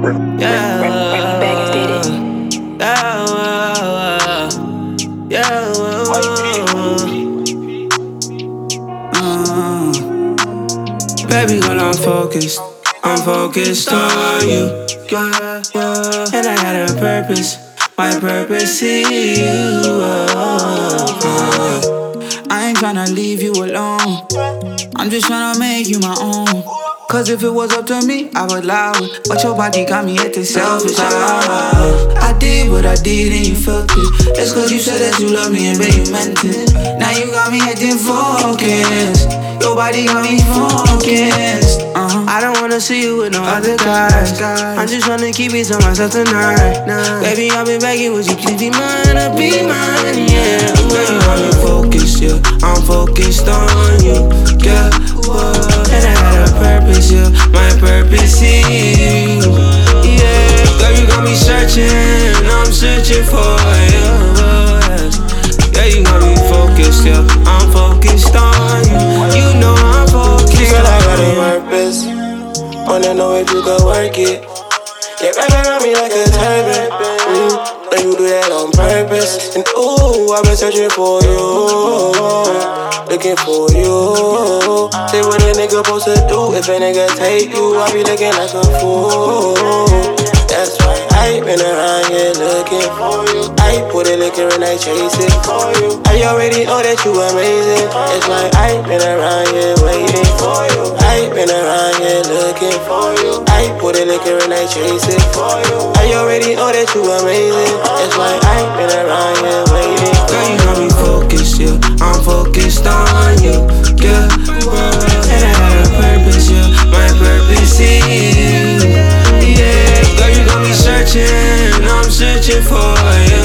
Yeah, Bangers did it. yeah. Baby girl, I'm focused on you. Yeah. And I got a purpose. My purpose is you. I ain't tryna leave you alone. I'm just tryna make you my own. Cause if it was up to me, I would allow it. But your body got me acting selfish. I did what I did and you felt it. That's cause you said that you love me and babe, you meant it. Now you got me acting focused. Your body got me focused. I don't wanna see you with no other guys. I'm just tryna keep it to myself tonight. Baby, I've been begging, would you please be mine? Or be mine, yeah. Baby, I'm focused, yeah. I'm focused on you, yeah. And I got a purpose, yeah. My purpose is you, yeah. Girl, you got me searching, I'm searching for you. Yeah, you got me focused, yeah. I'm focused on you. You know I'm focused. Girl, I got a purpose. Wanna know if you can work it. Yeah, wrapping around me like a turban. And you do that on purpose. And ooh, I've been searching for you, looking for you. Say what a nigga supposed to do. If a nigga take you, I be looking like a fool. That's why I been around here looking for you. I put a liquor and I chase it for you. I already know that you amazing. That's why I been around here waiting for you. I been around here looking for you. I put a liquor and I chase it for you. I already know that you amazing. That's why I been around here waiting. Girl, you got me focused, yeah. I'm focused on you, yeah. And I got a purpose, yeah. My purpose is you, yeah. Girl, you got me searching, I'm searching for you.